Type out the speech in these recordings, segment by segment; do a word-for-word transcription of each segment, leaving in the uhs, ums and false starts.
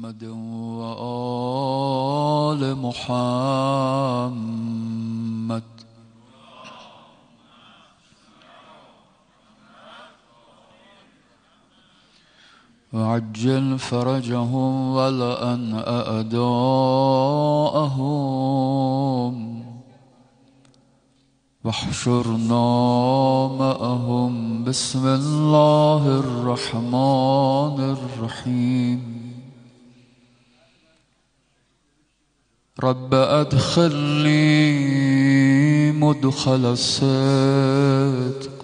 محمد وآل محمد وعجل فرجهم ولأن أعداءهم واحشرنا معهم بسم الله الرحمن الرحيم رب أدخلني مدخل الصدق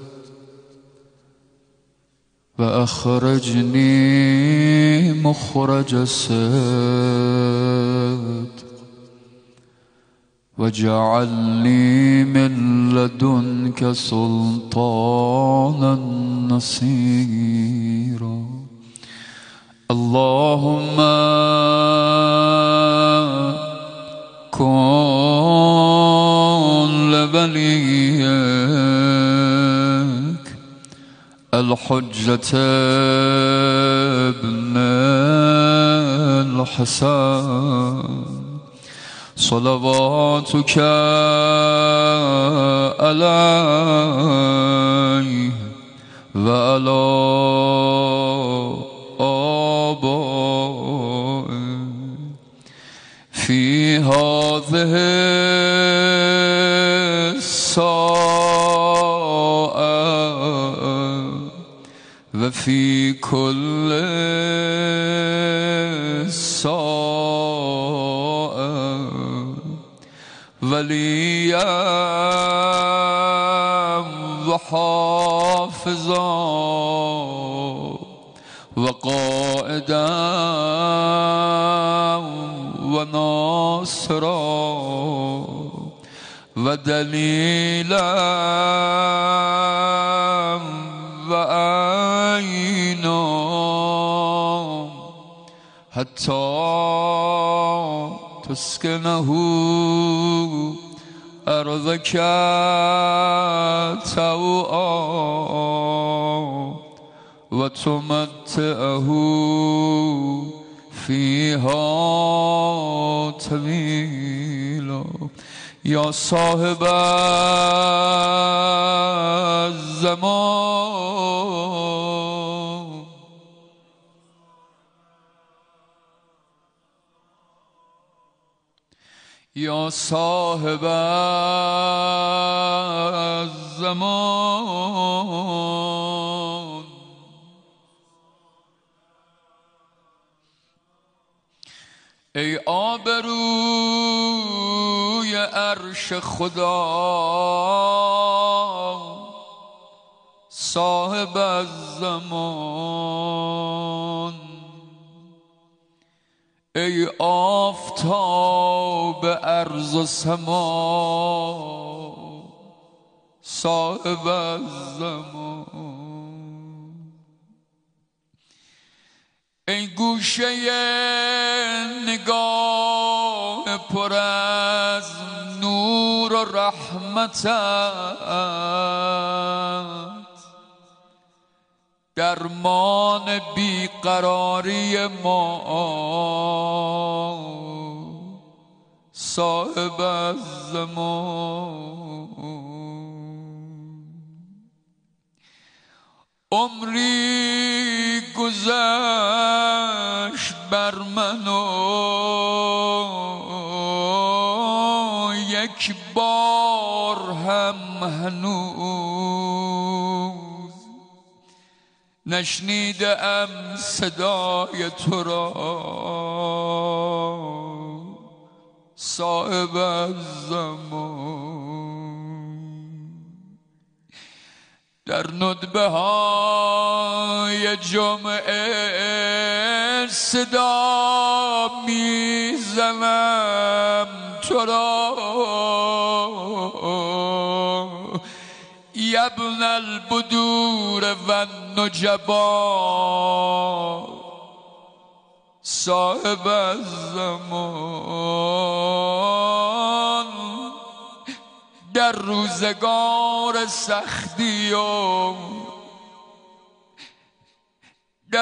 وأخرجني مخرج الصدق واجعلني من لدنك سلطانا نصيرا اللهم كن لوليك الحجة ابن الحسن صلواتك عليه وعلى آبائه في هذه الساعة وفي كل ساعة وليا وحافظا وقائدا وناصرا ودليلا وعينا حتى تسكنه أرضك طوعا وتمتعه فيها طويلا يا صاحب الزمان يا صاحب الزمان ای آبروی عرش خدا صاحب الزمان ای آفتاب ارض و سما صاحب الزمان ای گوشه نگاه پر از نور و رحمتت درمان بیقراری ما صاحب الزمان عمری گذشت بر من و یک بار هم هنوز نشنیده ام صدای تو را صاحب الزمان در ندبه های جمعه صدا میزنم تو را یبن البدور و النجبا صاحب الزمان در روزگار سختی و در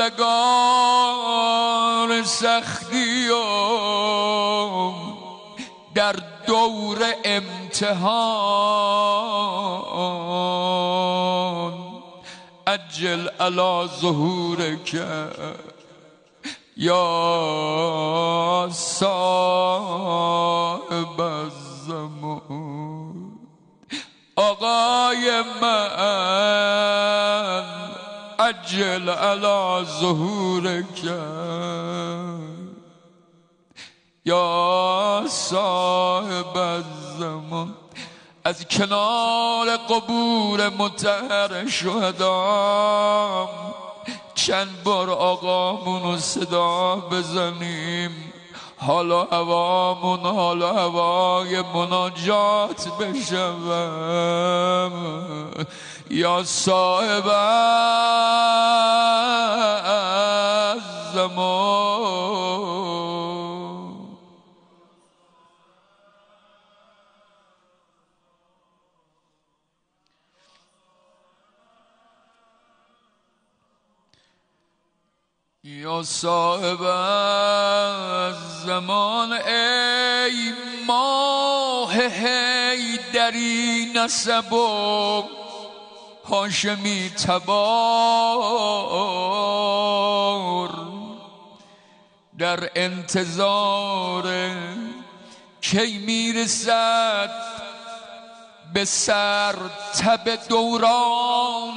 روزگار سختی و در دور امتحان عجل علی ظهورک یا صاحب الزمان. آقای من عجل علی ظهورک یا صاحب الزمان. از کنار قبور مطهر شهدام چند بار آقامونو صدا بزنیم، حالا هوامون حالا هوای مناجات بشوم. یا صاحب الزمان. یا صاحب الزمان ای ماه حیدری نسب و هاشمی تبار، در انتظار کی میرسد به سر تب دوران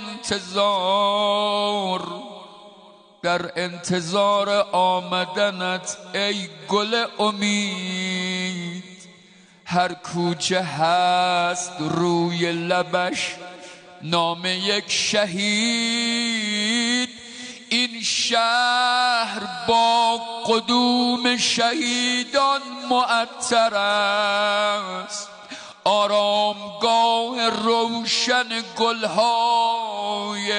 انتظار. در انتظار آمدنت ای گل امید، هر کوچه هست روی لبش نام یک شهید. این شهر با قدوم شهیدان معطر است، آرامگاه روشن گلهای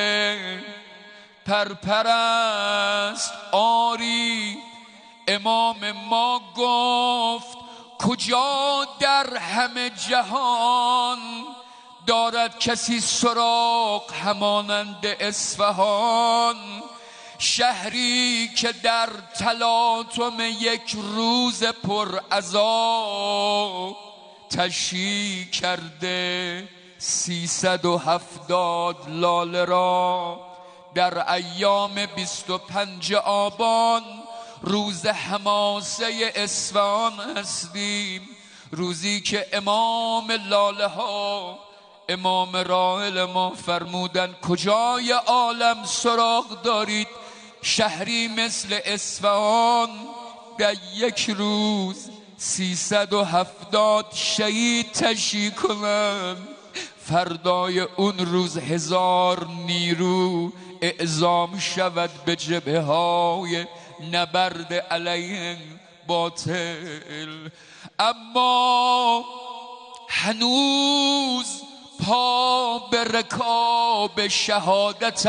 پرپر است. آری امام ما گفت کجا در همه جهان دارد کسی سراغ همانند اصفهان، شهری که در تلاطم یک روز پر عذاب تشییع کرده سیصد و هفتاد لاله را. در ایام بیست و پنج آبان روز حماسه اصفهان هستیم، روزی که امام لاله ها امام راحل ما فرمودن کجای عالم سراغ دارید شهری مثل اصفهان در یک روز سیصد و هفتاد شهید تشییع کنند، فردای اون روز هزار نیرو اعزام شود به جبهه های نبرد علیه باطل. اما هنوز پا به رکاب شهادت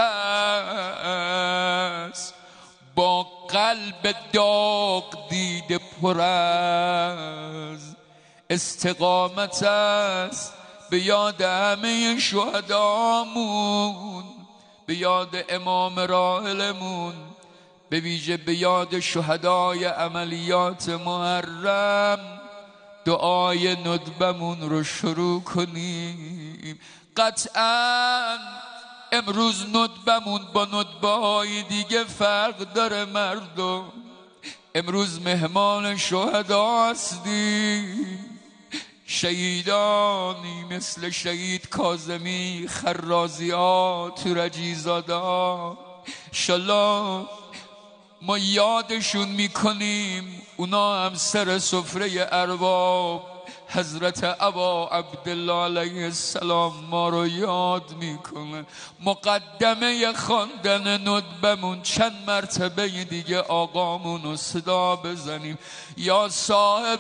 است، با قلب داغ دیده پر از استقامت است. به یاد همه شهدامون، به یاد امام راحلمون، به ویژه به یاد شهدای عملیات محرم دعای ندبمون رو شروع کنیم. قطعاً امروز ندبمون با ندبه های دیگه فرق داره مردم. امروز مهمان شهدا هستیم، شهیدانی مثل شهید کاظمی، خرازیات، تورجیزاده. انشالله ما یادشون میکنیم، اونا هم سر سفره ارباب حضرت ابا عبدالله علیه السلام ما رو یاد میکنه. مقدمه خواندن ندبمون چند مرتبه دیگه آقامون رو صدا بزنیم. یا صاحب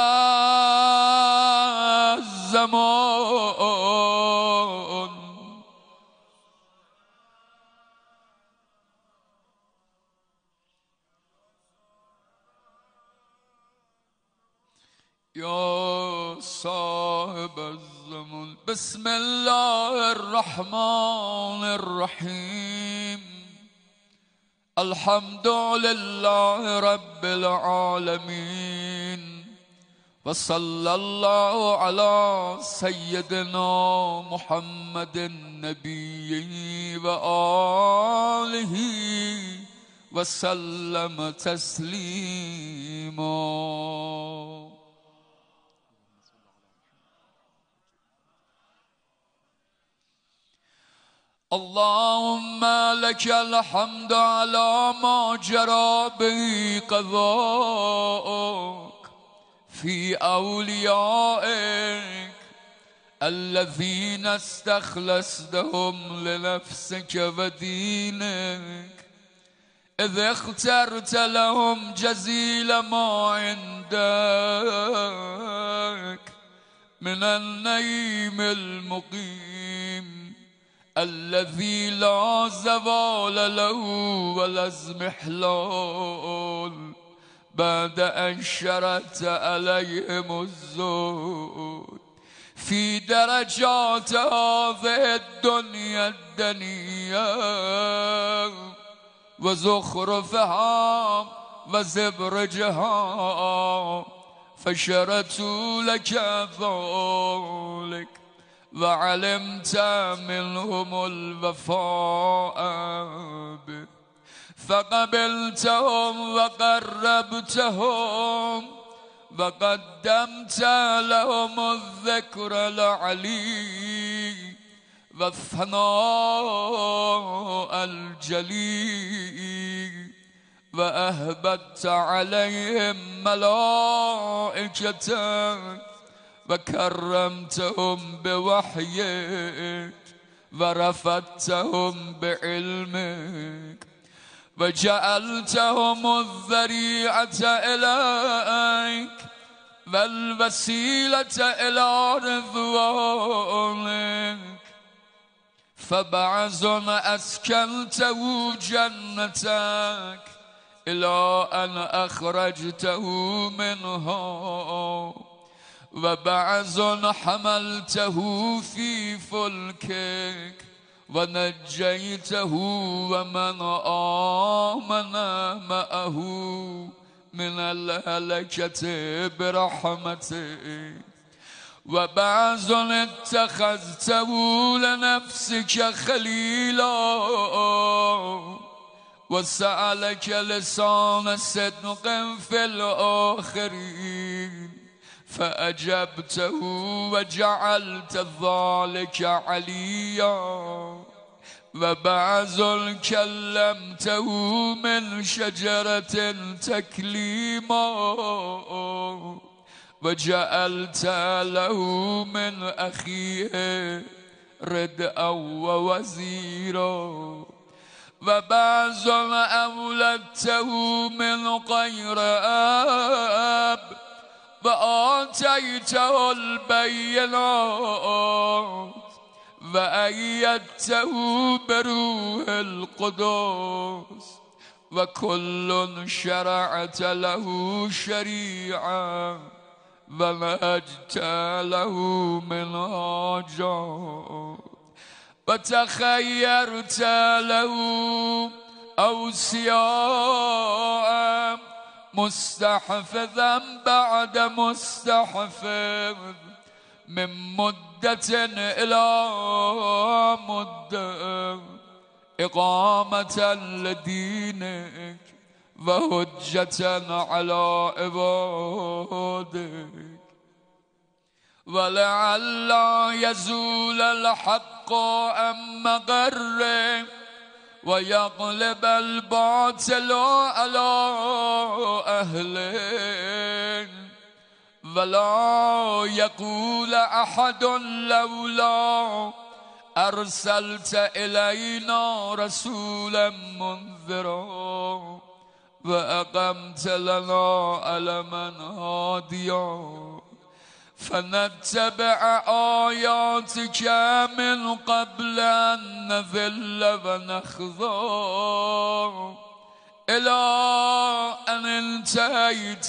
الزمان. یا صاحب الزمان. بسم الله الرحمن الرحیم. الحمد لله رب العالمين وصلى الله على سيدنا محمد النبي وآله وسلم تسليما. اللهم لك الحمد على ما جرى به قضاءك في أوليائك الذين استخلصتهم لنفسك ودينك، إذ اخترت لهم جزيل ما عندك من النعيم المقيم الذي لا زوال له ولا اضمحلال بعد أن شرعت عليهم الزهد في درجات هذه الدنيا الدنيا وزخرفها وزبرجها، فشرتوا لك ذلك وعلمت منهم الوفاء به، فقبلتهم وقربتهم وقدمت لهم الذكر العلي والثناء الجلي، وأهبت عليهم ملائكتك وكرمتهم بوحيك ورفعتهم بعلمك وجعلتهم الذريعة إليك والوسيلة إلى رضوانك، فبعض أسكنته جنتك إلى أن أخرجته منها، وبعض حملته في فلكك ونجيته ومن آمن معه من الهلكة برحمتك، وبعض اتخذته لنفسك خليلا وسألك لسان صدق في الآخرين فأجبته وجعلت ذلك عليا، وبعض كلمته من شجرة تكليما وجعلت له من أخيه ردءا ووزيرا، وبعض أولدته من غير أب وآتيته البينات وأيدته بروح القدس، وكل شرعت له شريعة ونهجت له منهاجا، وتخيرت له أوصياء مستحفظا بعد مستحفظ من مدة إلى مدة إقامة لدينك وهجة على عبادك، ولعل يزول الحق عن مغره ويغلب الباطل على أهله، ولا يقول أحد لولا أرسلت إلينا رسولا منذرا وأقمت لنا علما هاديا، فنتبع آياتك من قبل أن نذل ونخضع إلى أن انتهيت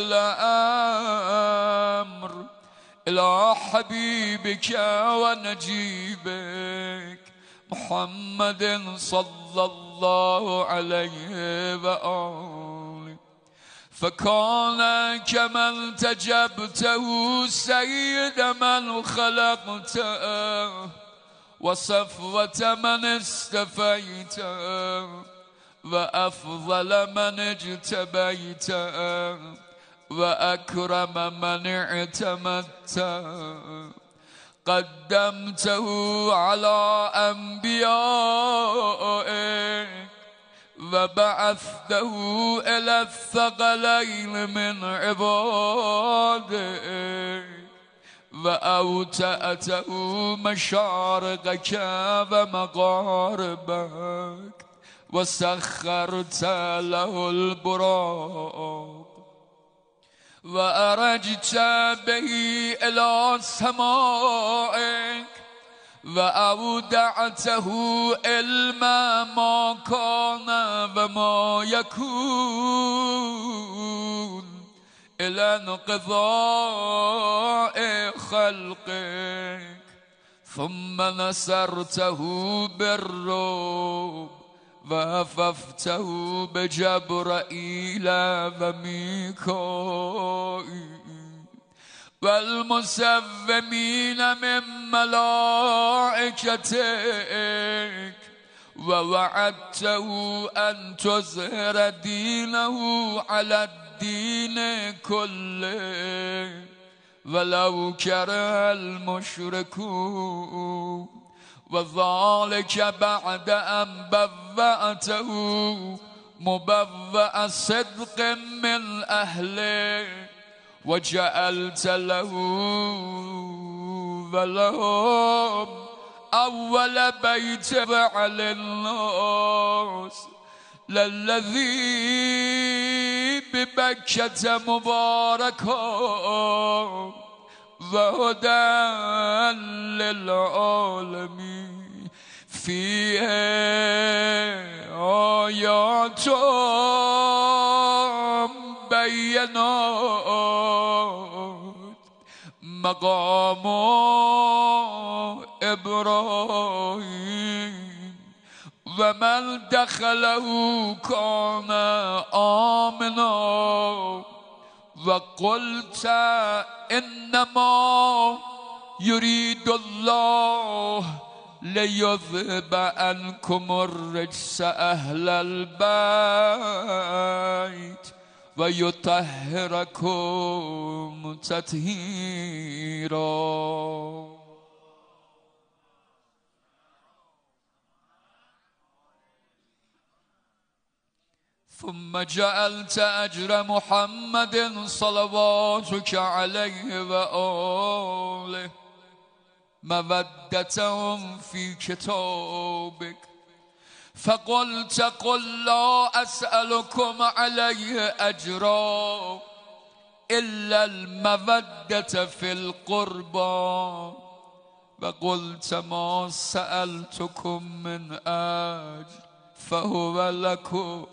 بالأمر إلى حبيبك ونجيبك محمد صلى الله عليه وآله فكان كمن تجبته سيد من خلقته وصفوة من استفيته وأفضل من اجتبيته وأكرم من اعتمدته قدمته على أنبيائك وبعثته إلى الثقلين من عبادك وأوتأته مشارقك ومغاربك وسخرت له البراق وأرجت به إلى سمائك وأودعته علم ما كان وما يكون إلى انقضاء خلقك ثم نصرته بالرعب وهففته بجبرائيل وميكائيل والمسومين من ملائكتك ووعدته أن تظهر دينه على الدين كله ولو كره المشركون وذلك بعد أن بوأته مبوأ صدق من أهله وجعلت له ولهم أول بيت فعل الناس للذي ببكة مباركا وهدى للعالمين فيه آيات بينات مقام إبراهيم ومن دخله كان آمنا وقلت إنما يريد الله ليذهب عنكم الرجس أهل البيت ويطهركم تطهيرا. ثم جعلت أجر محمد صلواتك عليه وآله مودتهم في كتابك فقلت قل لا أسألكم عليه أجرا إلا المودة في القربى وقلت ما سألتكم من أجر فهو لكم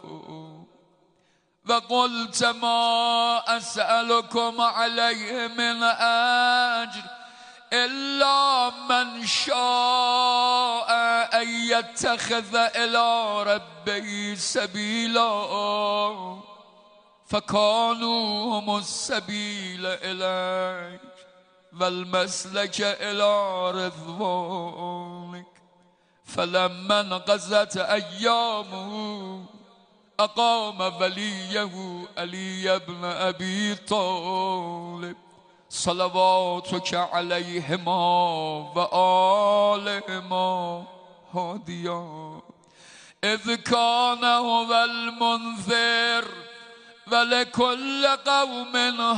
وقلت ما أسألكم عليه من أجر إلا من شاء أن يتخذ إلى ربه سبيلا فكانوا هم السبيل إليك والمسلك إلى رضوانك فلما انقضت أيامه أقام وليه علي بن أبي طالب صلواتك عليهما وآلهما هاديا إذ كان هو المنذر ولكل قوم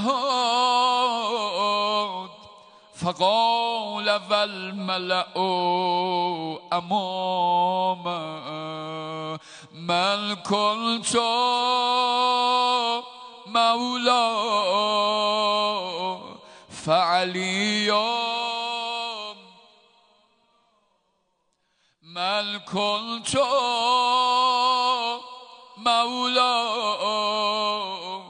هاد فقال والملأ أمامه من كنت مولاه فعلي من كنت مولاه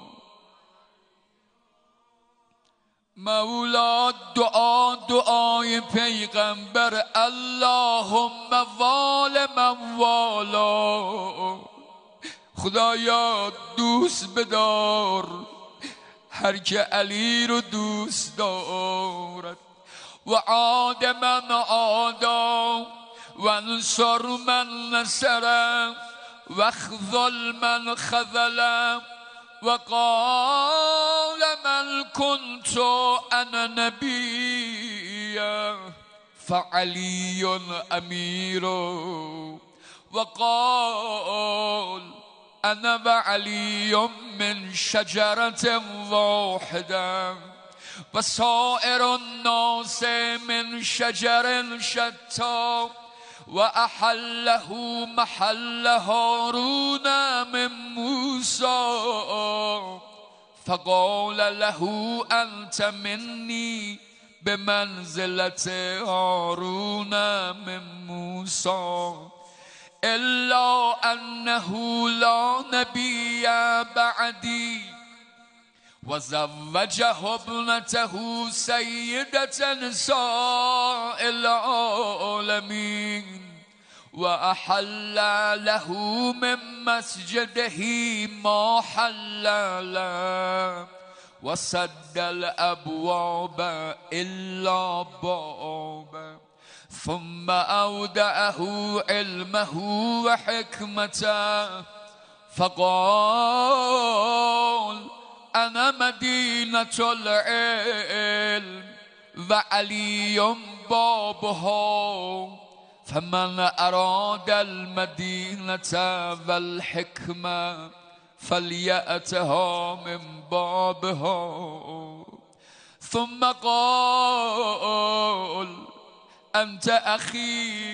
مولا دعا دعای پیغمبر اللهم موال موالا. خدایا دوست بدار هر که علی رو دوست دارد، و عاد من عادا و انصر من نصرم و اخذل من خذلم. و قال من كنت انا نبیا فعلی امیر. و قال انا و علی من شجرة واحدة و سائر الناس من شجر شتى. و احله محل هارون من موسى فقال له انت مني بمنزلة هارون من موسى الا انه لا نبي بعدي. وزوجه ابنته سيدة نساء العالمين وأحل له من مسجده ما حل له وسد الأبواب إلا بابا. ثم أودعه علمه وحكمته فقال أنا مدينة العلم وعلي بابها. فمن أراد المدينة والحكمة فليأتها من بابها. ثم قال أنت أخي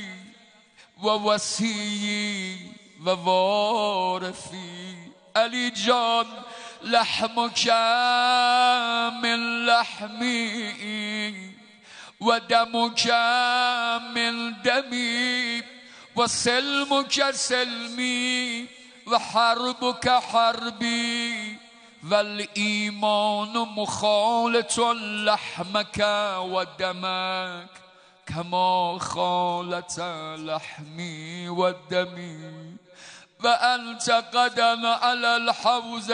ووصي ووارثي. علی جان لحمك من لحمي و دمك من دمي و سلمك سلمي و حربك حربي والإيمان مخالط لحمك و دمك كما خالط لحمي و دمي. وأنت غدا على الحوض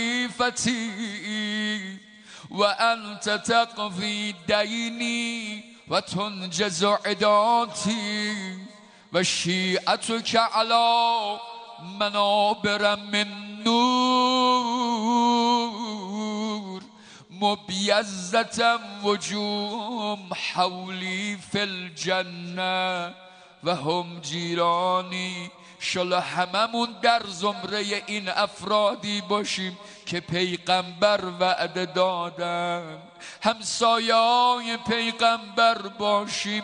خليفتي وأنت تقضي ديني وتنجز عداتي وشيعتك على منابر من نور مبيزة وجوههم حولي في الجنة وهم جيراني. شالا هممون در زمره این افرادی باشیم که پیغمبر وعده دادن، همسایای پیغمبر باشیم.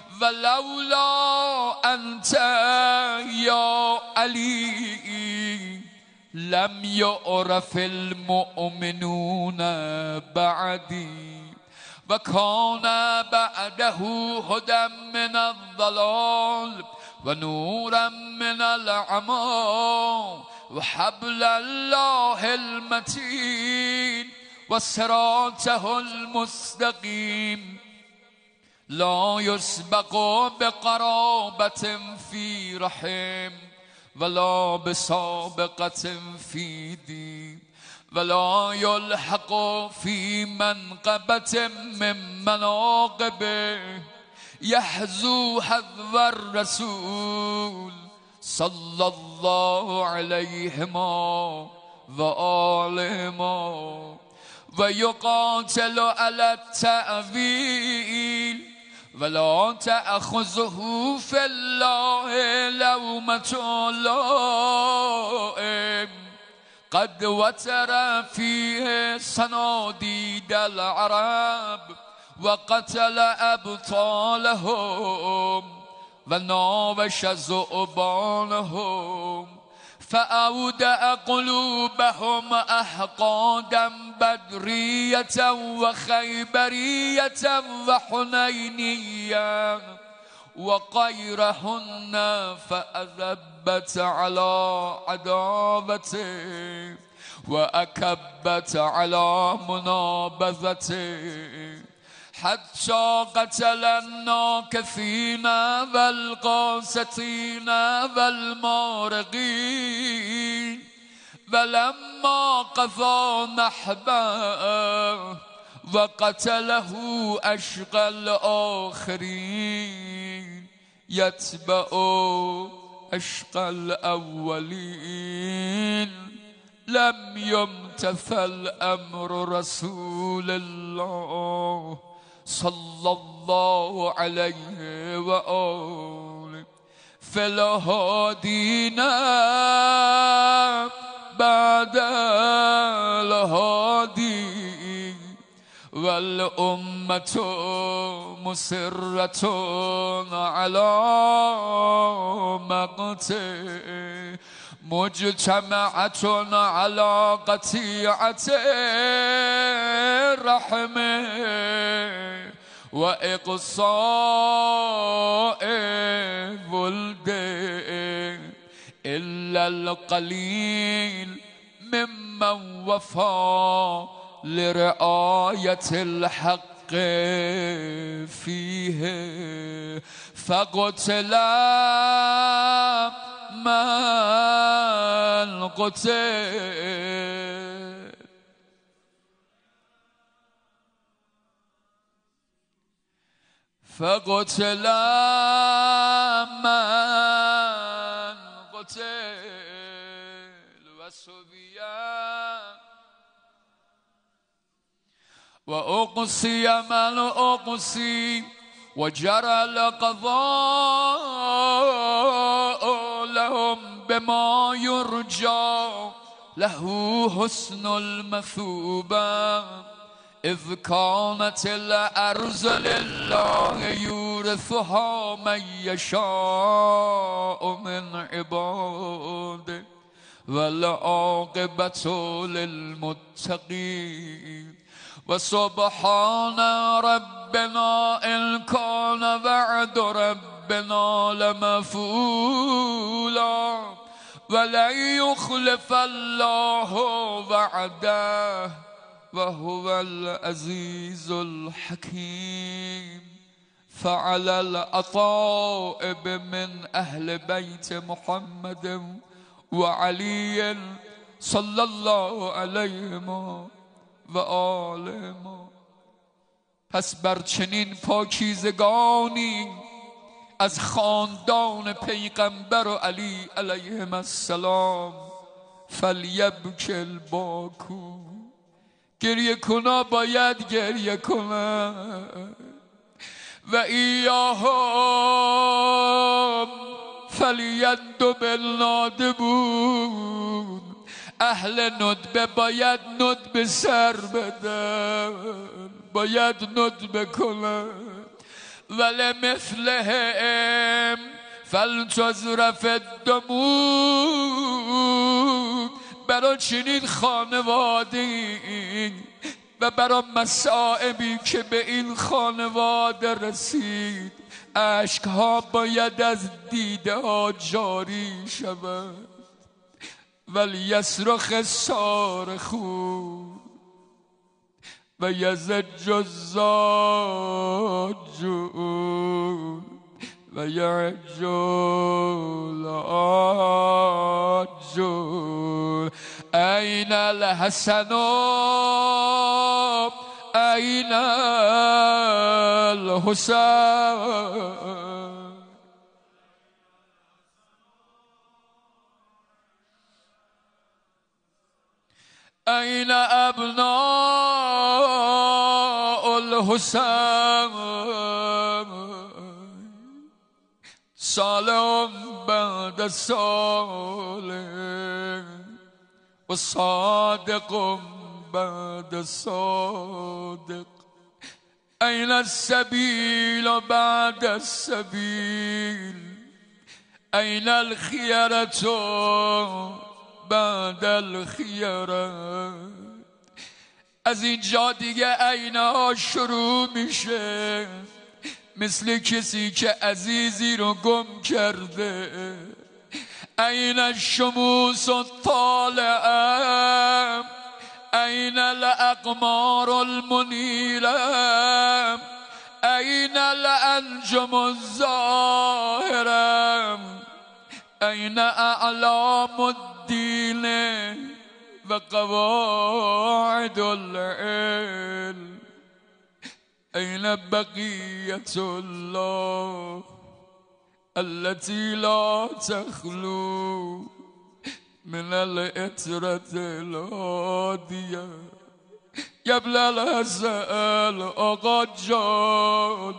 ولولا انت یا علی لم یعرف المؤمنون بعدی و کان بعده هدى من الضلال و نورا من العمی و حبل الله المتین و صراطه المستقیم. لا يسبق بقرابة في رحم ولا بسابقة في دين ولا يلحق في منقبة من مناقبه يحذو حذو الرسول صلى الله عليهما وآلهما ويقاتل على التأويل ولا تأخذه في الله لومة لائم. قد وتر فيه صناديد العرب وقتل أبطالهم وناوش ذؤبانهم فأودع قلوبهم أحقادا بدرية وخيبرية وحنينية وغيرهن فأذبت على عداوته وأكبت على منابذته حتى قتل الناكثين والقاسطين والمارقين ولما قضى نحبه وقتله أشقى الآخرين يتبع أشقى الأولين لم يمتثل أمر رسول الله صلى الله عليه وآله في الهادين بعد الهادي والأمة مسرة على مقته مجتمعة على قطيعة رحمه وإقصاء ولده إلا القليل ممن وفى لرعاية الحق فيه فقتل من قتل فقتل من قتل وسبيا وأقصي من أقصي وجرى القضاء لهم بما يرجى له حسن المثوبة إذ كانت الأرض لله يورثها من يشاء من عباده والعاقبة للمتقين وسبحان ربنا إن كان وعد ربنا لمفعولا ولن يخلف الله وعده وهو العزيز الحكيم فعلى الأطائب من أهل بيت محمد وعلي صلى الله عليه و آل ما. پس بر چنین پاکیزگانی از خاندان پیغمبر و علی علیهم السلام فلیبک الباکو گریه کنا باید گریه کنن و ایاهم فلیندو بالنادبون اهل ندبه باید ندبه سر بدن باید ندبه کنن ولی مثلهم فلتزرف الدمود برای چنین خانواده و برای مصائبی که به این خانواده رسید اشکها باید از دیده ها جاری شود ولی یصرخ صارخون و یزج الزاجون و یعج العاجون این الحسن این الحسین این ابناء الحسین صالح بعد صالح و صادق بعد صادق این السبیل بعد السبیل این الخیرة بعد الخیرة. از اینجا دیگه عینه ها شروع میشه مثل کسی که عزیزی رو گم کرده. عین الشموس الطالعه أين الأقمار المنيرة أين الأنجم الزاهرة أين أعلام الدين وقواعد العلم أين بقية الله التي لا تخلو من العطرة الهادية قبل الحسن آقا جان.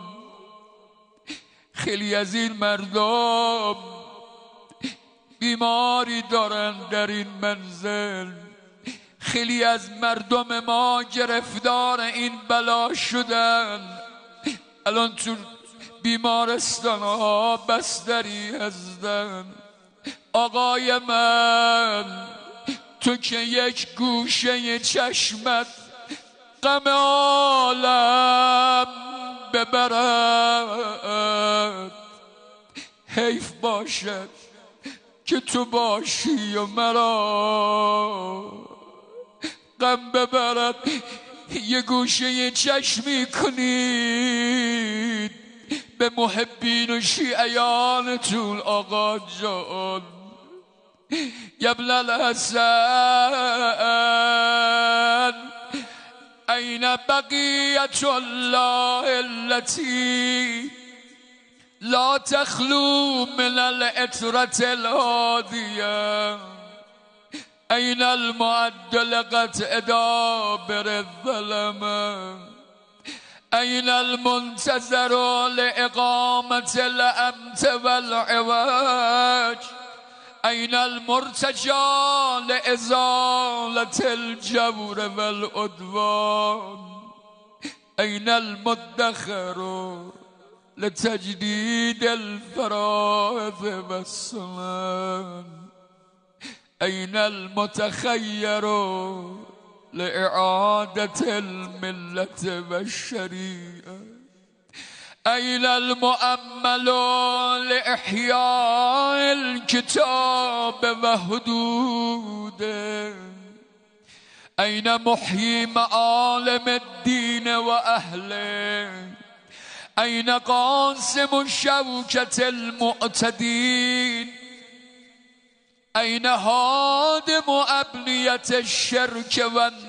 خیلی از این مردم بیماری دارن در این منزل، خیلی از مردم ما گرفتار این بلا شدن، الان تو بیمارستان ها بستری هستن. آقای من تو که یک گوشه چشمت غم عالم ببرد، حیف باشد که تو باشی و مرا غم ببرد. یه گوشه چشمی کنید به محبین و شیعیانتون. آقا جان ابن الحسن أين بقية الله التي لا تخلو من العطرة الهادية أين المعد لقطع دابر الظلمة أين المنتظر لإقامة الأمت والعواج أين المرتجى لإزالة الجور والعدوان أين المدخر لتجديد الفرائض والسنن أين المتخير لإعادة الملة والشريعة أين المؤمل لإحياء الكتاب وحدوده أين محيي معالم الدين وأهله أين قاسم شوكة المعتدين أين هادم أبنية الشرك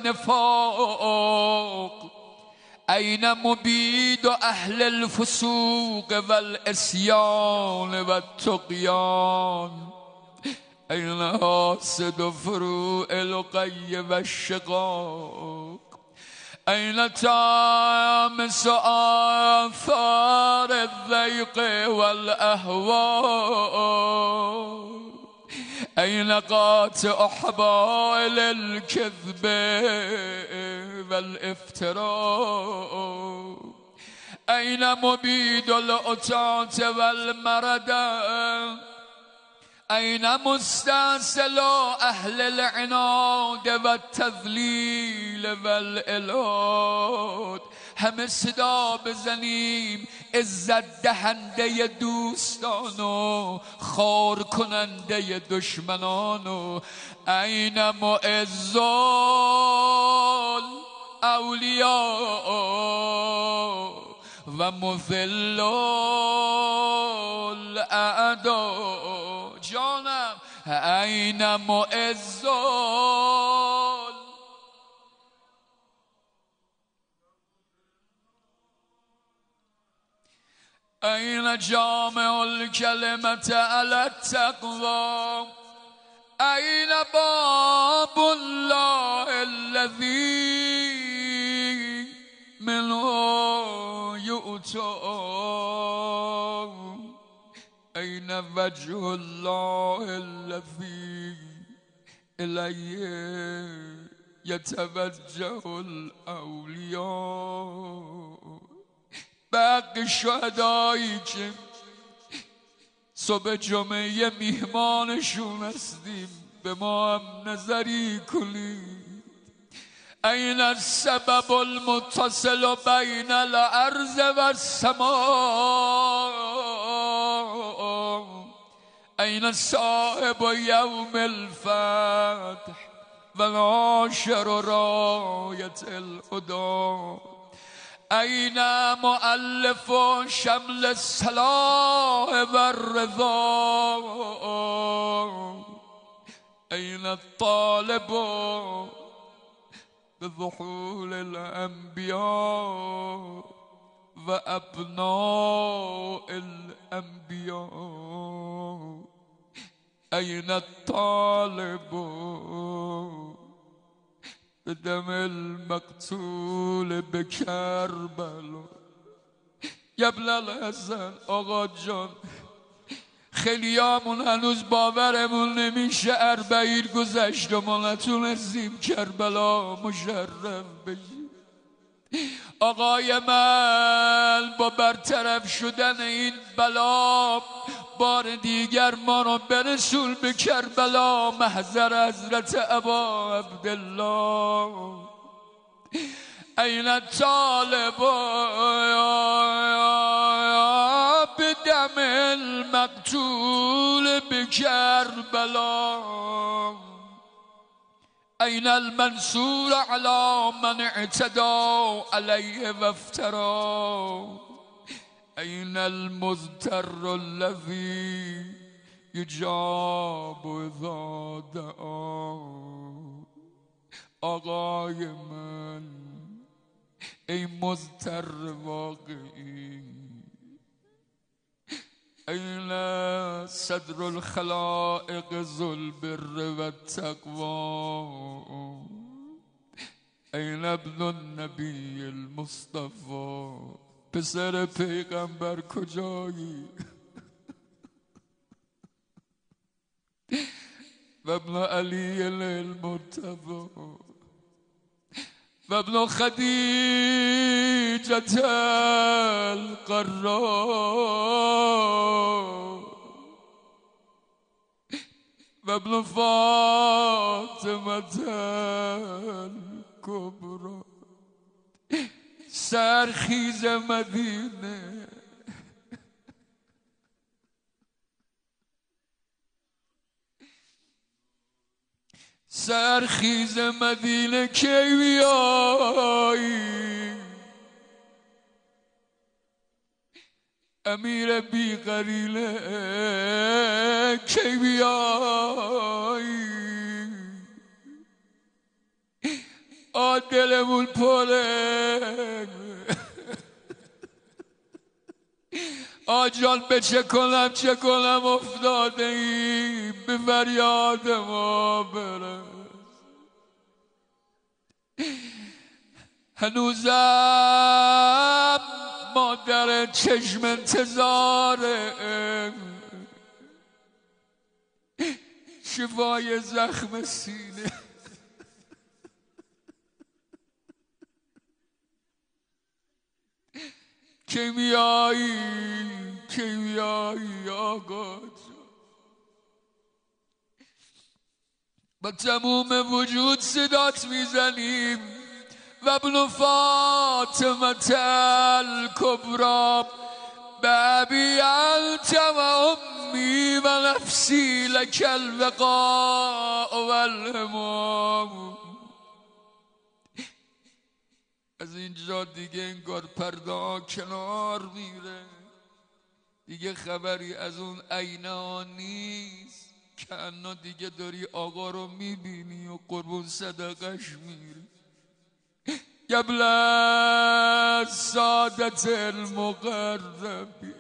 والنفاق أين مبيد أهل الفسوق والعصيان والطغيان أين حاسد فروع القي والشقاق أين تامس آثار الضيق والأهواء أين قاطع حبائل الكذب والافتراء أين مبيد الأتاة والمردة أين مستأصل أهل العناد والتذلیل والإلحاد همه صدا بزنیم عزت دهنده دوستان و خار کننده دشمنان. این معز الاولیاء و مذل الاعداء. جانم این معز أين جامع الكلمة على التقوى أين باب الله الذي منه يؤتى أين وجه الله الذي إليه يتوجه الأولياء. باقی شهدایی که صبح جمعه میهمانشون هستیم به ما هم نظری کنید. این السبب المتصل بین الارض و السماء این صاحب یوم الفتح و ناشر راية الهدى أين مؤلف شمل الصلاح والرضا أين الطالب بظهور الأنبياء وأبناء الأنبياء أين الطالب بدم المقتول بکربلا قبل الحسن. آقا جان خیلیامون هنوز باورمون نمیشه اربعین گذشت و ما نتونستیم کربلا مشرف بشیم. آقای من با برطرف شدن این بلا بار دیگر ما رو برسول به کربلا محضر حضرت ابا عبدالله. این الطالب بدم المقتول بکربلا این المنصور على من اعتدى عليه وافترى این المضطر الذي یجاب اذا دعا. آقای من ای مضطر واقعی این صدر الخلائق ذو البر والتقوى این ابن النبی المصطفى. پسر پیغمبر کجایی؟ و ابن علی المرتضی و ابن خدیجة القرار و ابن فاطمة الكبرى. سرخیز مدینه سرخیز مدینه کی بیایی امیر بی قریله کی بیایی آدلمون پره آجان به چه کنم چه کنم افتاده ایم به فریاد ما برس. هنوزم مادر چشم انتظاره شفای زخم سینه. کی میایی کی میایی آقا جان؟ با تموم وجود صدات میزنیم و ابن فاطمة الکبری بابی انت و امی و نفسی لک الوقاء و الهمام. از اینجا دیگه انگار پرده کنار میره، دیگه خبری از اون عینه نیست که انا دیگه داری آقا رو میبینی و قربون صدقش میری. قبل سادت المقربی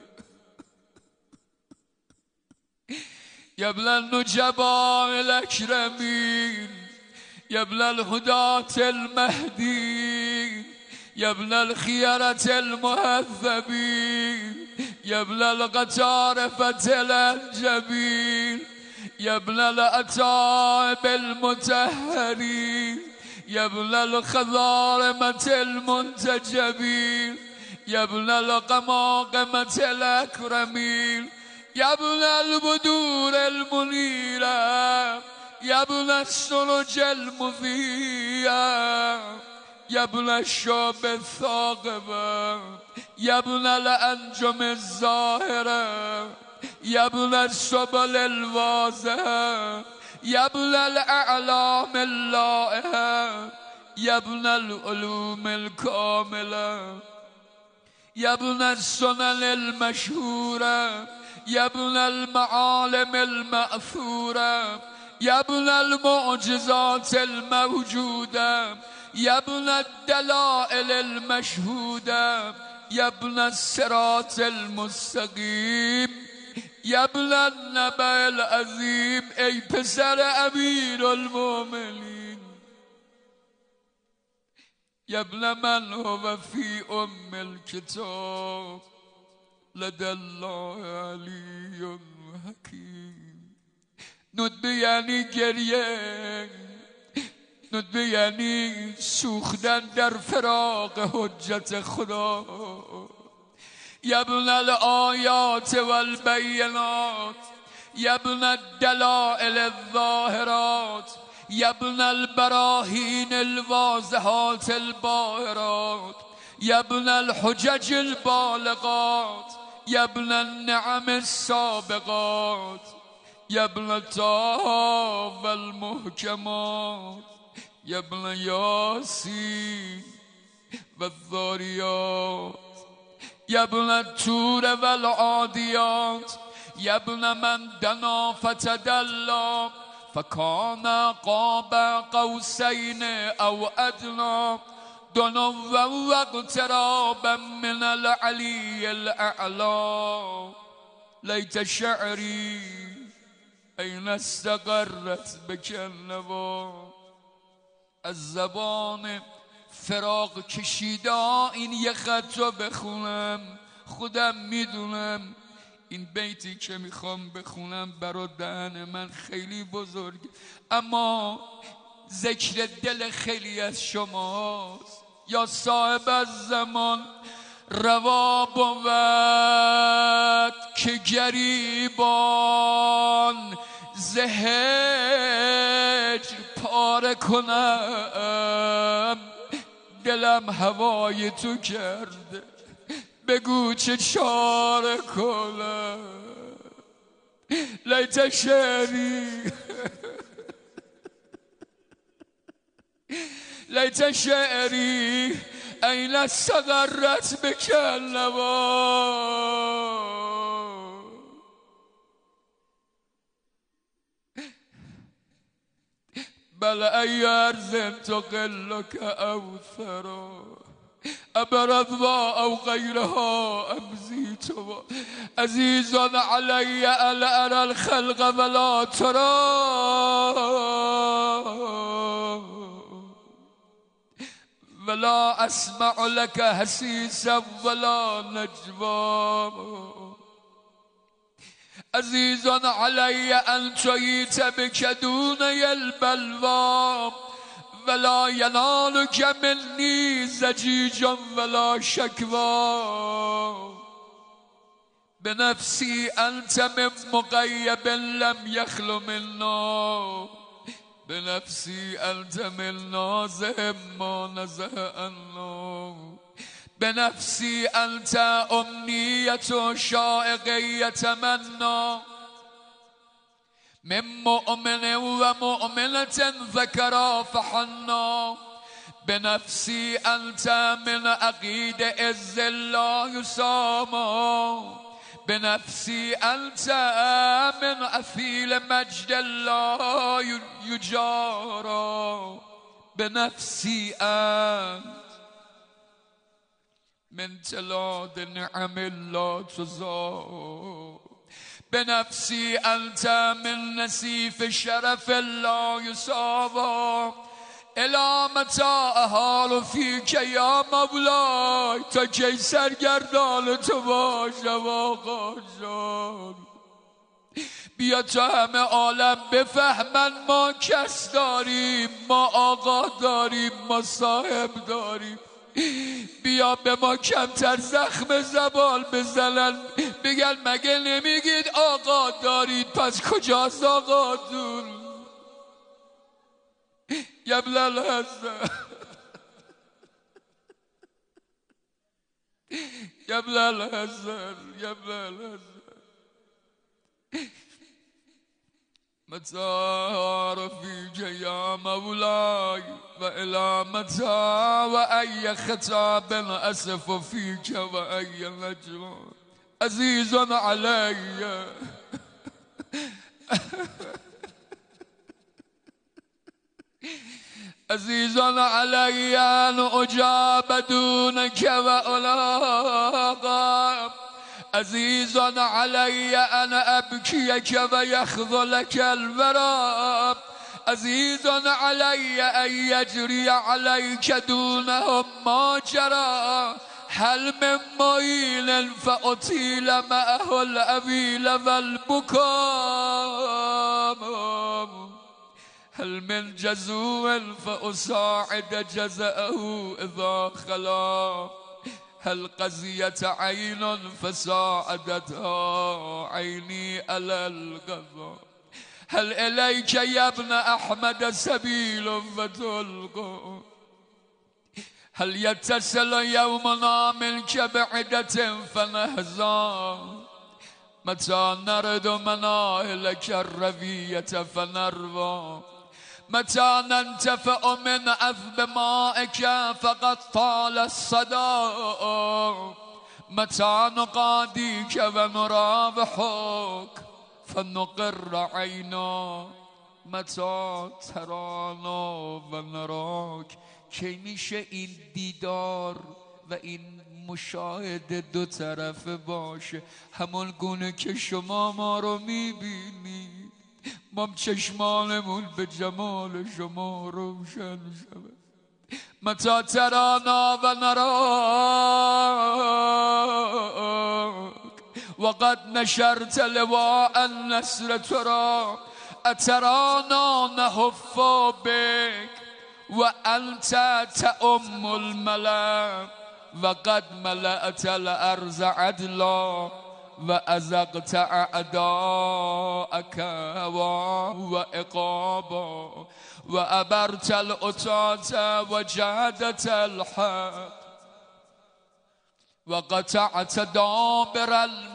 قبل النجباء الاکرمین قبل الهداة المهدی قبل الخيرة المهذبين قبل القطارفة الأنجبين قبل الأتائب المطهرين قبل الخضارمة المنتجبين قبل القماقمة الأكرمين قبل البدور المنيرة قبل السرج المضيئة قبل الشعب الثاقبة قبل الأنجم الظاهرة قبل السبل الواضحة يا ابن الأعلام اللائحة يا ابن العلوم الكاملة يا ابن السنن المشهورة يا ابن المعالم المأثورة يا ابن المعجزات الموجودة يا ابن الدلائل المشهودة يا ابن الصراط المستقيم يا ابن النبأ العظيم ای پسر امیر المؤمنین يا ابن من هو في ام الكتاب لدى الله علی حکیم. ندبه یعنی گریه، ندبه یعنی سوختن در فراق حجت خدا. يا ابن الآيات والبينات يا ابن الدلائل الظاهرات يا ابن البراهين الواضحات الباهرات يا ابن الحجج البالغات يا ابن النعم السابقات يا ابن الطه والمحكمات يا ابن ياسين والذاريات يا ابن التور والعاديات يا ابن من دنا فتدلى فكان قاب قوسين او ادنى دنوا واقترابا من العلي الاعلى. ليت شعري اين استقرت بك النوا. از زبان فراق کشیده این یه خط رو بخونم، خودم میدونم این بیتی که میخوام بخونم برا دهن من خیلی بزرگ، اما ذکر دل خیلی از شماست. یا صاحب از زمان روا بود که گریبان ز هجر پاره کنم. دلم هوای تو کرده بگو چه چاره کنم. لیت شعری لیت شعری این استقرت بک النوا. بل ای ارض تقلک او ثرا ابرضوا او غیرها امزیت عزیز علی ان ارى الخلق ولا ترى ولا اسمع لك حسیسا ولا نجوا. عزیز علی ان تیت بک دون البلوا ولا ینالک منی زجیج ولا شکوا. بنفسی انت من مغیب لم یخل منا بنفسی انت من نازه ما نزه عنا. بنفسی انت امنیت شائقی یتمنا من مؤمن و مؤمنة ذکرا فحنا. بنفسی انت من عقید عز الله یساما. بنفسی انت من اثیل مجد الله یجارا. بنفسی انت من تلاد نعم الله تزار. بنفسی انت من نسیف شرف الله یساوا. الی متى احال فیک یا مولای تا کی سرگردان تو باشم آقا جان. بیا تا همه عالم بفهمن ما کس داریم، ما آقا داریم، ما صاحب داریم. بیا به ما کمتر زخم زبال بزنن، بگن مگه نمیگید آقا دارید، پس کجاست آقا دون. یبل الحزن یبل الحزن یبل الحزن. متى فيك يا مولاي وإلى متى وأي خطاب أسف فيك وأي نجوى عزيز علي عزيز علي أن أجاب دونك وألاقى عزيز علي أن أبكيك ويخذلك الورى عزيز علي أن يجري عليك دونهم ما جرى هل من ميل فأطيل معه الأويل والبكاء هل من جزوع فأساعد جزاءه إذا خلا هل قزيت عين فساعدتها عيني على الغضب هل إليك يا ابن أحمد سبيل فتلقى هل يتصل يومنا منك بعدة فنهزا متى نرد مناهلك الربية فنروى متى ننتفع من عذب مائك فقد طال الصدى متى نقاديك ونرابحك فنقر عينا متى ترانا ونراك کی میشه این دیدار و این مشاهده دو طرفه باشه همون گونه که شما ما رو میبینید ما چشمانمون به جمال شما روشن شود متى ترانا و نراک وقد نشرت لواء النصر ترا اترانا نهف بك وأنت تأم الملأ وقد ملأت الأرض عدلا وأزقت أعداءك وعقابا وأبرت الأتاة وجهدت الحق وقطعت دابر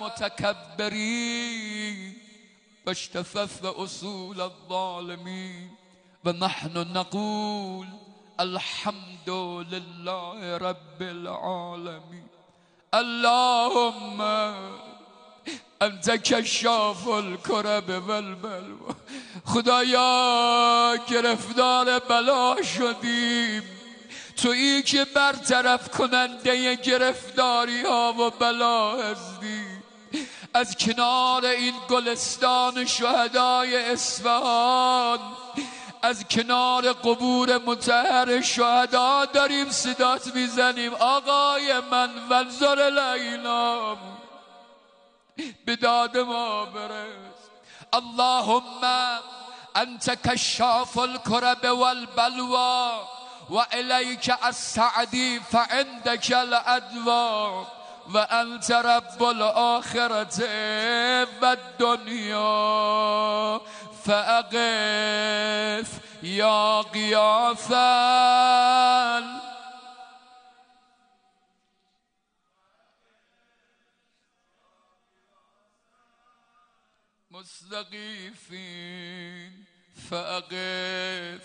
المتكبرين واشتففت أصول الظالمين ونحن نقول الحمد لله رب العالمين اللهم انت کشاف الکرب والبلوا خدایا گرفتار بلا شدیم تویی که برطرف کننده گرفتاری ها و بلا هستی از کنار این گلستان شهدای اصفهان از کنار قبور مطهر شهدا داریم صدات میزنیم آقای من وانظر الینا به داد ما برس اللهم انت کشاف الکرب والبلوا و الیک السعدی فعندک الادوا و انت رب الاخرت و الدنیا فاقف یا قیافا مستغیثین فاقف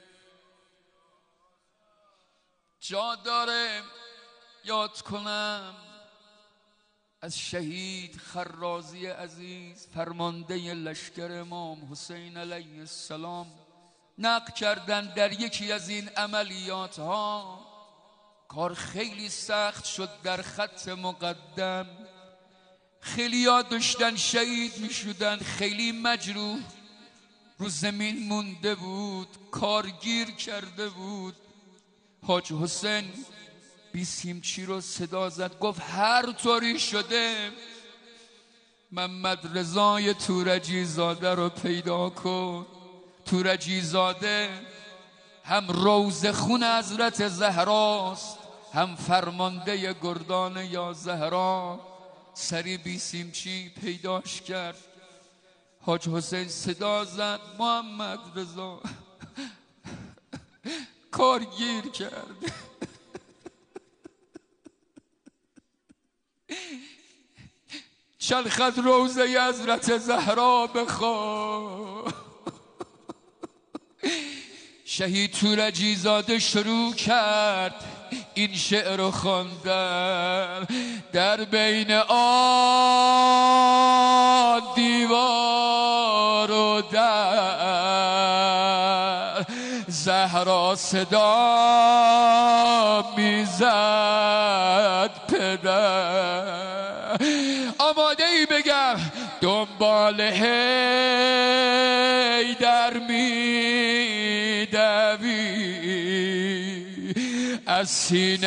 جا داره یاد کنم از شهید خرازی عزیز فرمانده لشکر امام حسین علیه السلام نقل کردن در یکی از این عملیات ها کار خیلی سخت شد در خط مقدم خیلی ها داشتن شهید می شدن خیلی مجروح رو زمین مونده بود کار گیر کرده بود حاج حسین بیسیمچی رو صدا زد گفت هر طوری شده محمد رضای تورجی زاده رو پیدا کن تورجی زاده هم روضه حضرت زهراست هم فرمانده گردان یا زهرا سری بیسیمچی پیداش کرد حاج حسین صدا زد محمد رضا کار گیر کرد چند خط روزه حضرت زهرا بخواه شهید تورجی زاده شروع کرد این شعر رو خواندن. در بین آن دیوار و در زهرا صدا میزد پدر. آماده ای بگم دنبال حیدر میدوی، از سینه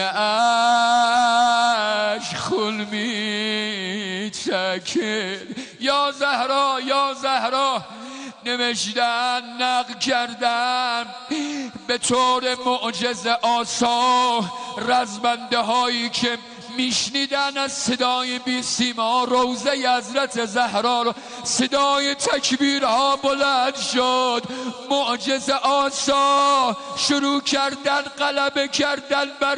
اش خون میچکد. یا زهرا یا زهرا نوشتن نقل کردن به طور معجزه آسا رزمنده هایی که میشنیدن از صدای بی سیما روضه حضرت زهرا رو، صدای تکبیرها بلند شد. معجزه آسا شروع کردن غلبه کردن بر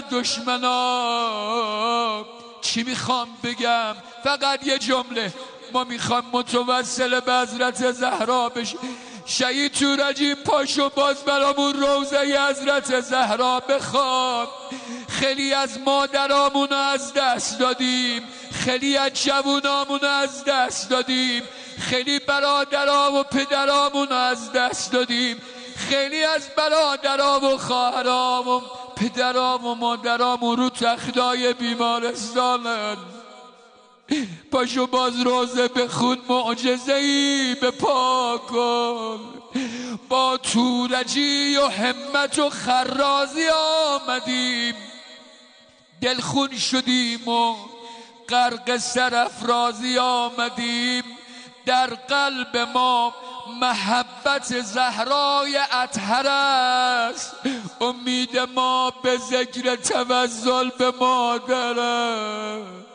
دشمنا. چی میخوام بگم؟ فقط یه جمله، ما میخوام متوسل به حضرت زهرا بشیم. شهید تورجی پاشو باز برامون روضه حضرت زهرا بخوان. خیلی از مادرامون از دست دادیم، خیلی از جوونامون از دست دادیم، خیلی برادرام و پدرامون از دست دادیم، خیلی از برادرام و خواهرام و پدرام و مادرامون رو تختای بیمارستانن. پاشو باز روزه بخون، معجزه‌ای به پا کن. با تورجی و همت و خرازی آمدیم، دلخون شدیم و غرق سرافرازی آمدیم. در قلب ما محبت زهرای اطهر است، امید ما به ذکر توسل به مادر است.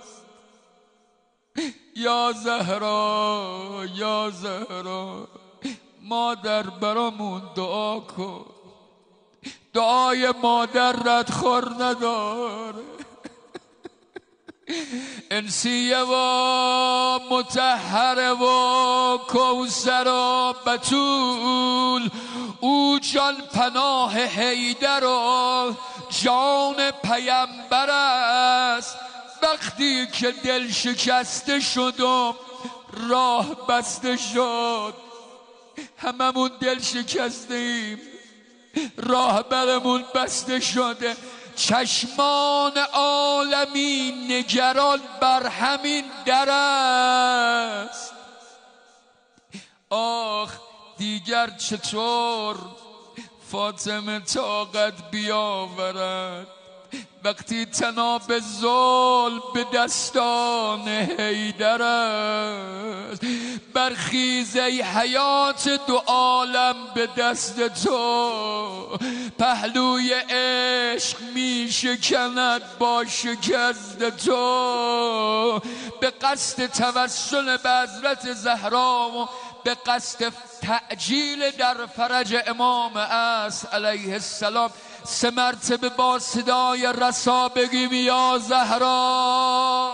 یا زهرا یا زهرا مادر برامون دعا کن. دعای مادر ردخور نداره. انسیه و مطهره و کوثر و بتول، او جان پناه حیدر و جان پیمبر است. وقتی که دل شکسته شد و راه بسته شد، هممون دل شکسته ایم، راه برمون بسته شده، چشمان عالمی نگران بر همین در است. آخ دیگر چطور فاطمه طاقت بیاورد وقتی تناب ظلم به دستان حیدر است. برخیز ای حیات دو عالم به دست تو، پهلوی عشق می شکند با شکست تو. به قصد توسل به حضرت زهرا و به قصد تعجیل در فرج امام عصر علیه السلام سه مرتبه با صدای رسا بگیم یا زهرا.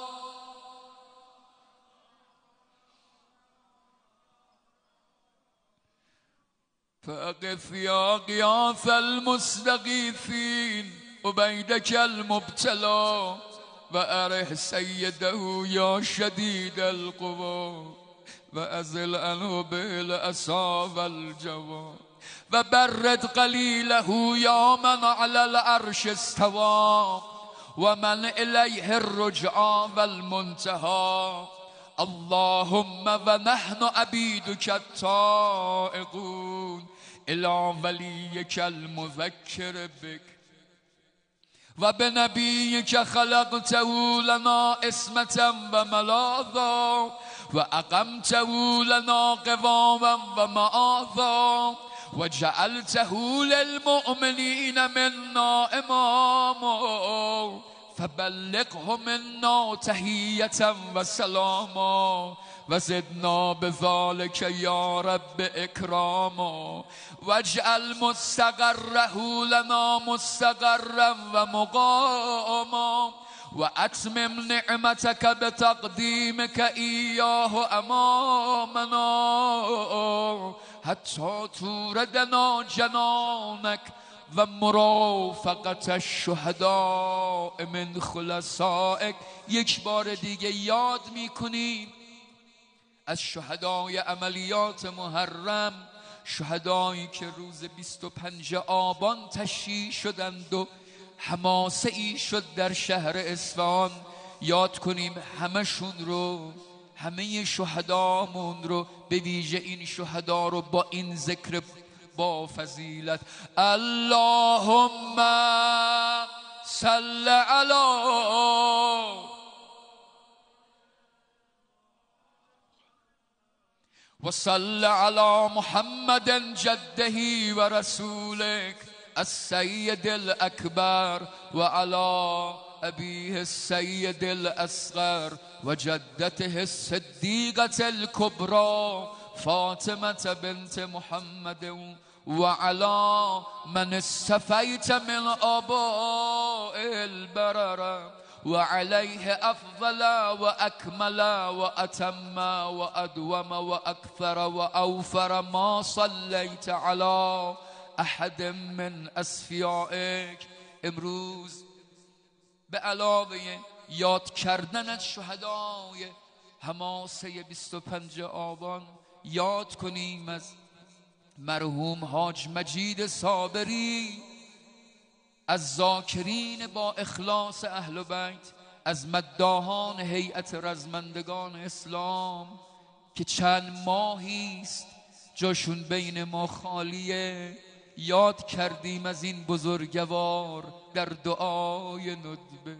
فاقف یا غیاث المستغیثین عبیدک المبتلا و اره سیده یا شدید القوا و ازل عنه بالعصا والجوا و برد قلیله یا من علی العرش استوى و من الیه الرجعى والمنتهى. اللهم و نحن عبیدک الطائعون الی ولیک المذکر بک و به نبیک خلقته لنا اسمة و ملاذا و اقمته لنا قواما و معاذا و جعلته للمؤمنین منا اماما فبلغه منا تحیة و سلاما و زدنا بذلك یا رب اکراما واجعل مستقره لنا مستقرا و مقاما و اتمم نعمتك بتقدیمك ایاه امامنا حتی توردنا جنانک و مرافقت الشهداء من خلصائک. یک بار دیگه یاد میکنیم از شهدای عملیات محرم، شهدایی که روز بیست و پنج آبان تشییع شدند و حماسه ای شد در شهر اصفهان. یاد کنیم همشون رو، همه شهدامون رو، به ویژه این شهدا رو با این ذکر با فضیلت: اللهم صل علی و صل علی محمد جده و رسولک السید الاکبر و علی ابیه السید الاصغر و جدته الصدیقه الکبری فاطمه بنت محمد و علی من استفیت من آباء البرر و علیه افضل و اکمل و اتم و ادوم و اکثر و اوفر ما صلیت علی احد من اصفیائک. امروز به علاوه یاد کردن از شهدای حماسه بیست و پنج آبان، یاد کنیم از مرحوم حاج مجید صابری، از ذاکرین با اخلاص اهل بیت، از مداحان هیئت رزمندگان اسلام که چند ماهی است جاشون بین ما خالیه. یاد کردیم از این بزرگوار در دعای ندبه: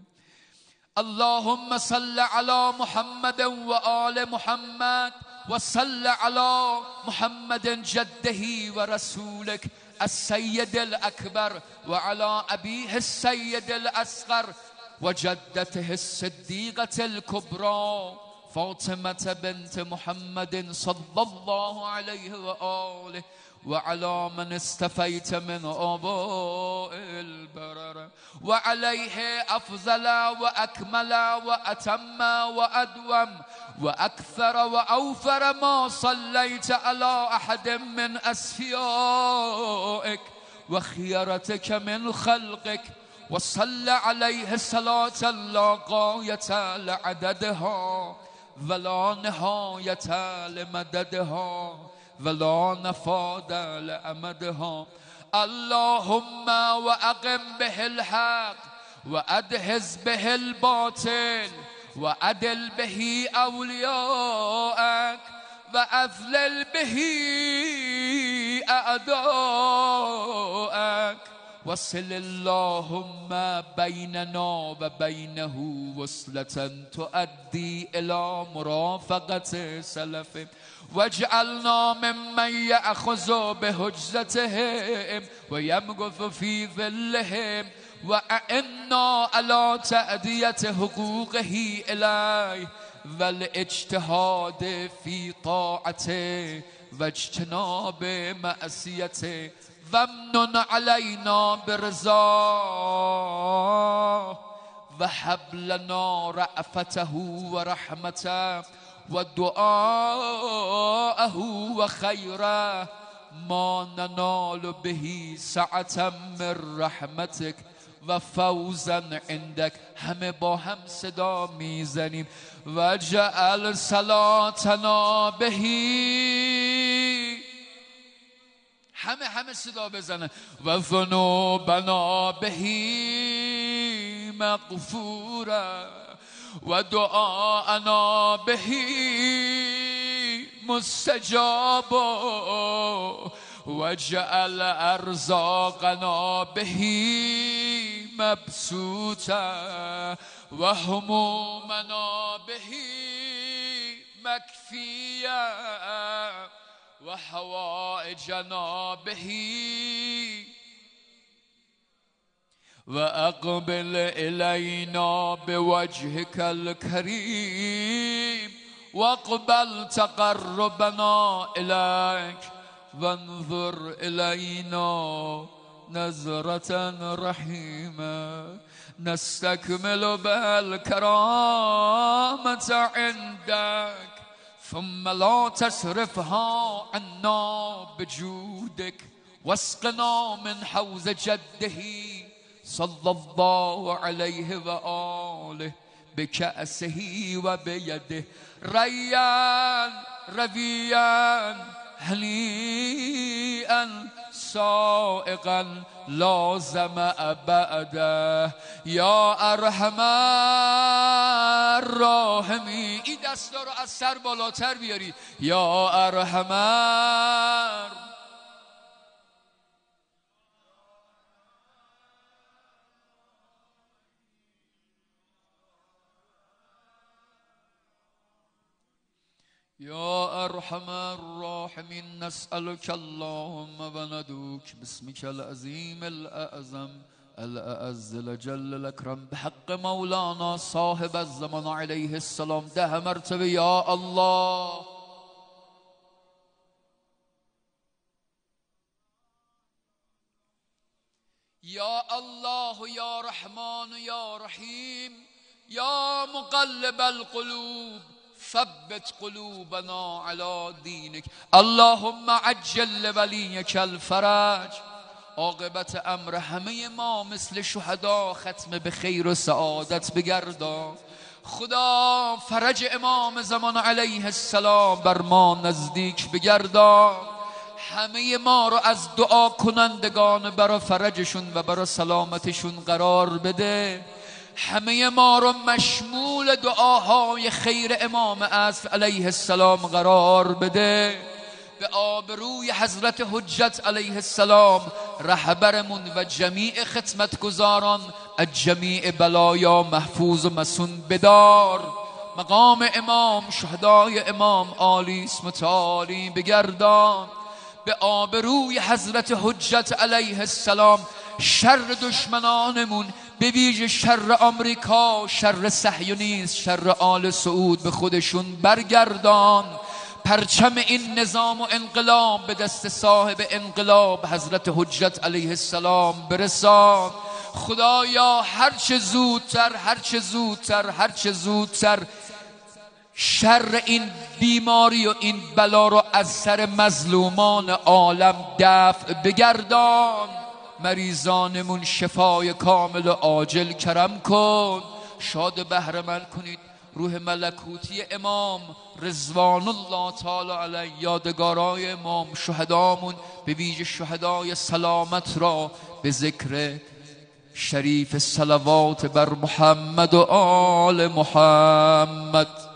اللهم صل علی محمد و آل محمد و صل علی محمد جده و رسولک السید الاکبر و علی ابیه السید الاصغر و جدته الصدیقه الکبری فاطمه بنت محمد صلی الله علیه و آله و علی من استفیت من آباء البرر و علیه افضل و اکمل و اتم و ادوم و اکثر و اوفر ما صلیت علی احد من اصفیائک و خیرتک من خلقک و صل علیه صلاة لا غایة لعددها ولا نهایة لمددها ولا نفاد لأمدها. اللهم وأقم به الحق وأدهز به الباطل وأدل به أولياءك وأذلل به أعداءك وصل اللهم بيننا وبينه وصلة تؤدي إلى مرافقة سلفه واجعلنا ممن يأخذ بحجزتهم ويمكث في ظلهم وأعنا على تأدية حقوقه إليه والاجتهاد في طاعته واجتناب معصيته وامنن علينا برضاه وهب لنا رأفته ورحمته ودعاءه وخيره ما ننال به سعة من رحمتك و فوزا عندك. همه با هم صدا میزنیم: و جعل صلاتنا بهی. همه همه صدا بزنن: و ذنوبنا بهی مغفورا و دعاءنا بهی مستجابا و جعل ارزاقنا بهی مبسوطا و همومنا بهی مکفیا و حوائجنا بهی و اقبل الینا بوجهك الكریم واقبل تقربنا الیک وانظر الینا نظرة رحیمة نستكمل بالكرامة عندك ثم لا تصرفها عنا بجودك واسقنا من حوض جده صلى الله عليه وآله بكأسه وبيده ريان رويا هنيئا سائقا لازم بعده یا ارحم الراحمین. این دستا رو از سر بالاتر بیاری. یا ارحم يا أرحم الراحمين نسألك اللهم وندعوك باسمك العظيم الأعظم الأعز الجل الأكرم بحق مولانا صاحب الزمان عليه السلام ده مرتبه يا الله. يا الله يا رحمن يا رحيم يا مقلب القلوب ثبت قلوبنا على دينك. اللهم عجل وليك الفرج. عاقبت امر همه ما مثل شهدا ختم به خیر و سعادت بگردان. خدا فرج امام زمان علیه السلام بر ما نزدیک بگردان. همه ما رو از دعا کنندگان برای فرجشون و برای سلامتشون قرار بده. همه ما رو مشمول دعاهای خیر امام اصل علیه السلام قرار بده. به آبروی حضرت حجت علیه السلام رهبرمون و جمیع خدمتگزاران از جمیع بلایا محفوظ و مسون بدار. مقام امام شهدای امام عالی اسم تعالی بگردان. به آبروی حضرت حجت علیه السلام شر دشمنانمون به ویژه شر آمریکا، شر صهیونیست، شر آل سعود به خودشون برگردان. پرچم این نظام و انقلاب به دست صاحب انقلاب حضرت حجت علیه السلام برسان. خدایا هرچه زودتر هرچه زودتر هرچه زودتر شر این بیماری و این بلا رو از سر مظلومان عالم دفع بگردان. مریضانمون شفای کامل و عاجل کرم کن. شاد بهره‌مند کنید روح ملکوتی امام رضوان الله تعالی علیه. یادگارای امام شهدامون به ویژه شهدای سلامت را به ذکر شریف صلوات بر محمد و آل محمد.